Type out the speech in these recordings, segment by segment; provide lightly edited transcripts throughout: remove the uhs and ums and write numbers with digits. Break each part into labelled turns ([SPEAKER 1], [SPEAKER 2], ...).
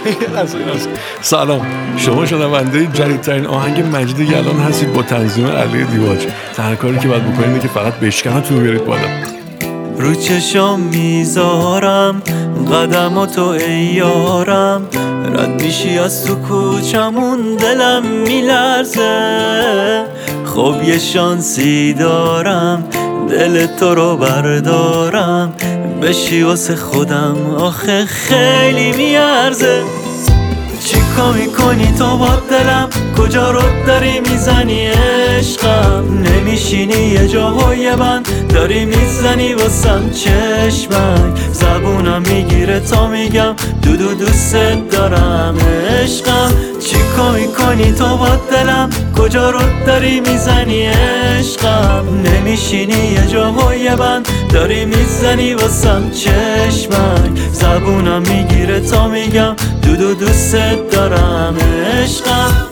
[SPEAKER 1] سلام، شما شنونده جدیدترین آهنگ مجید یلان هستید با تنظیم علی دیواج. تنها کاری که باید بکنید اینه که فقط بشکنتون بیارید بالا.
[SPEAKER 2] رو چشام میذارم قدماتو ای یارم، رد میشی از تو کوچمون دلم میلرزه. خب یه شانسی دارم دل تو رو بردارم، بشی واسه خودم آخه خیلی میارزه. چیکار میکنی تو با دلم، کجا رو داری میزنی عشقم؟ نمیشینی یه جا و یه بند داری میزنی واسم چشمک، زبونم میگیره تا میگم دودو دوست دارم عشقم. چیکار میکنی تو با دلم، کجا رو داری میزنی عشقم؟ نمیشینی یه جا و یه بند داری میزنی واسم چشمک، زبونم میگیره تا میگم دودو دوست دارم عشقم.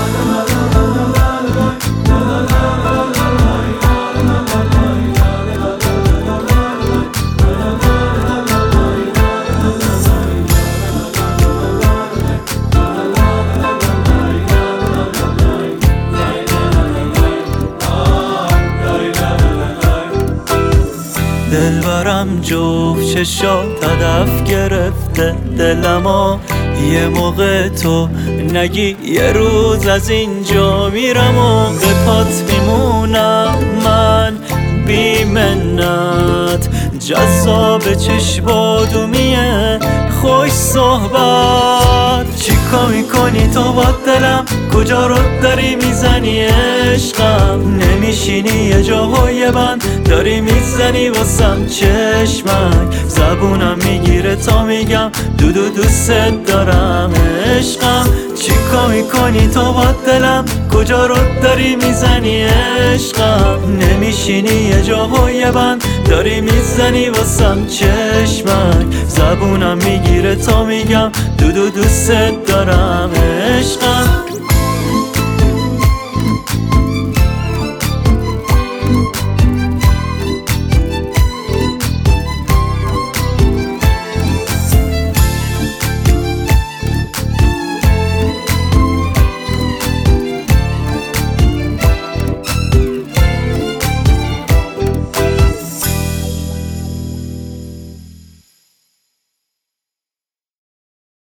[SPEAKER 2] دلبرم جفت چشات هدف گرفته دلمو، یه موقع تو نگی یه روز از اینجا میرم و به پات میمونم من بی منت. جذاب چشمادومیه خوش صحبت، چیکار میکنی تو با دلم، کجا رو داری میزنی عشقم؟ نمیشینی یه جا و یه بند داری میزنی واسم چشمک، زبونم میگیره تا میگم دودو دوست دارم عشقم. چیکار میکنی تو با دلم، کجا رو داری میزنی عشقم؟ نمیشینی یه جا و یه بند داری میزنی واسم چشمک، زبونم میگیره تا میگم دودو دوست دارم عشقم.